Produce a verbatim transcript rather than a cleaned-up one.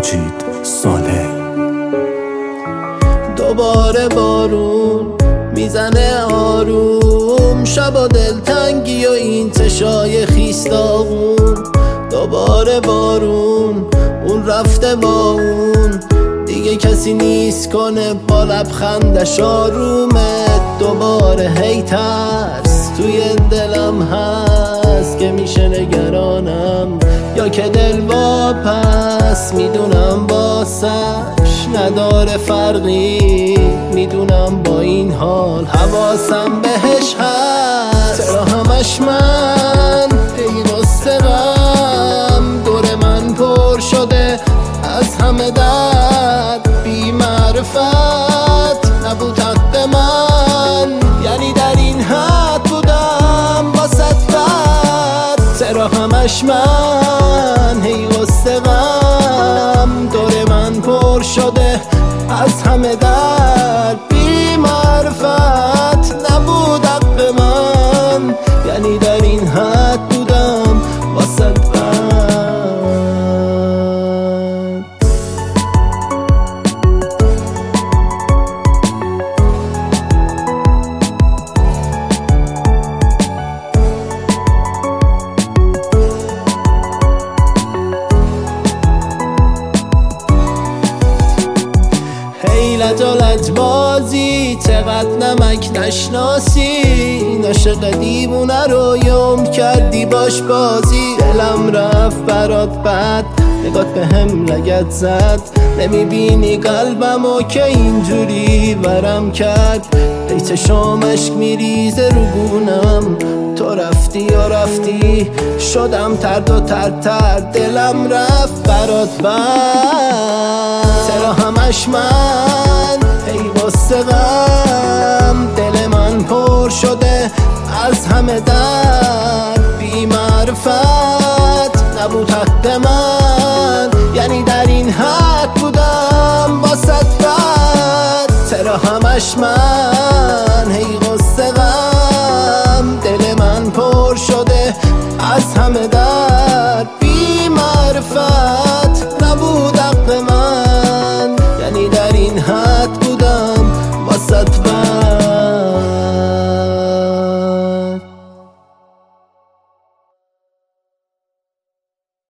مجید صالح. دوباره بارون میزنه آروم، شب و دلتنگی و این چشای خیستاغون. دوباره بارون اون رفته با اون، دیگه کسی نیست کنه با لبخندش آرومه. دوباره هی ترس توی دلم هست که میشه نگرانم یا که دل واپس. میدونم باسش نداره فرقی، میدونم با این حال حواسم بهش هست. چرا همش من ای قصه غم، دور من پر شده از همه درد. بی معرفت نبود حق من، یعنی در این حد بودم با صدفت. چرا همش من هی قصه غم، دور من پر شده از همه درد. بی معرفت نبود حق من، یعنی در این حد بودم با صدفت. لج و لج بازی چقدر نمک نشناسی، عاشق دیوونه رو یوم کردی باش بازی. دلم رفت برات بد، نگات به هم لگت زد. نمیبینی قلبمو که اینجوری ورم کرد. ای چشام اشک میریزه رو گونم، تو رفتی یا رفتی شدم ترد و ترتر. دلم رفت برات بد، چرا همش من ای قصه غم، دل من پر شده از همه درد. بی معرفت نبود حق من، یعنی در این حد بودم با صدفت. چرا همش من